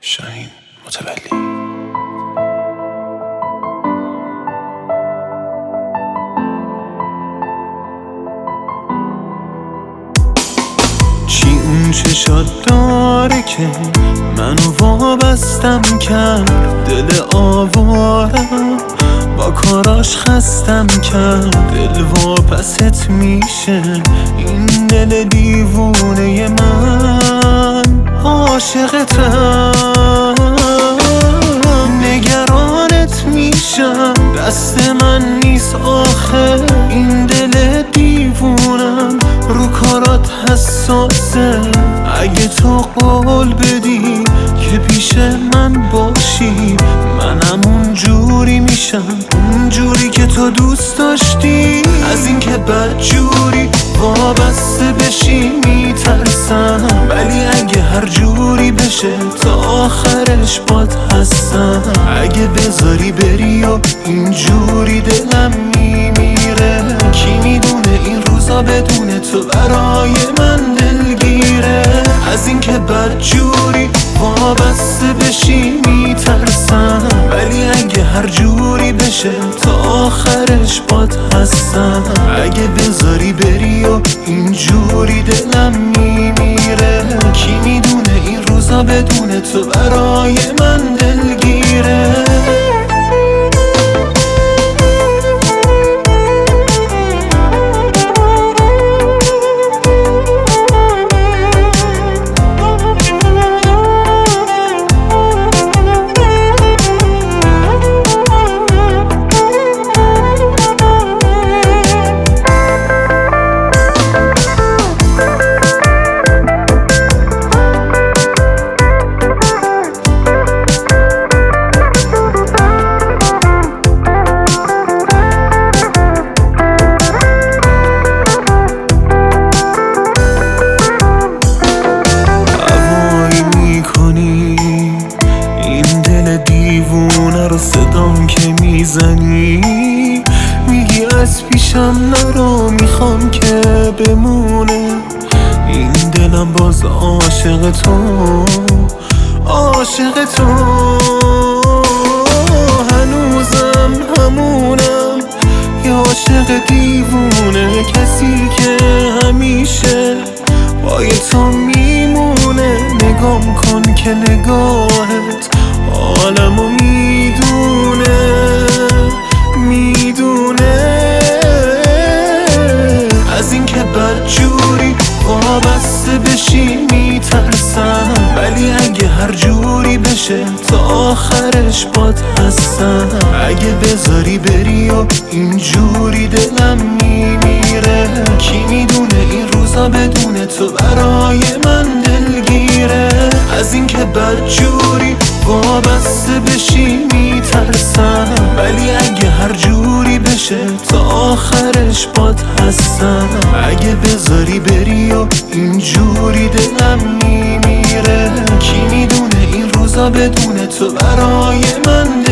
شاهین متولی. چی اون چشات داره که منو وابستم کرد؟ دل آوارم با کاراش خستم کرد. دل واپست میشه این دل دیوونه من. عاشقتم نگرانت میشم، دست من نیست آخه این دل دیوونم. رو کارات حساسه، اگه تو قول بدی که پیش من باشی منم اون جوری میشم، اون جوری که تو دوست داشتی. از این که بد جوری وابسته بشی میترسم، ولی اگه هر جوری بشه تا آخرش باد هستم. اگه بذاری بری و این جوری دلم میمیره، کی میدونه این روزا بدون تو برای من دلگیره. از این که بد جوری وابسته بشی میترسم، ولی اگه هر جوری بشه تا آخرش باد هستم. اگه بذاری بری و این جوری دلم میمیره، کی میدونه این روزا بدون تو برای من دلگیره. دیوونه رو صدام که میزنی، میگی از پیشم نرو میخوام که بمونه. این دلم باز عاشق تو، عاشق تو. هنوزم همونم یه عاشق دیوونه، کسی که همیشه پای تو میمونه. نگام کن که نگاهت عالمو میدونه، میدونه. از این که بد جوری وابسته بشی میترسم، ولی اگه هر جوری بشه تا آخرش باد هستم. اگه بذاری بری و این جوری دلم میمیره، کی میدونه این روزا بدون تو برای من دلگیره. از این که بد جوری وابسته بشی میترسم، ولی اگه هر جوری بشه تا آخرش باد هستم. اگه بذاری بری و این جوری دلم میمیره، کی میدونه این روزا بدون تو برای من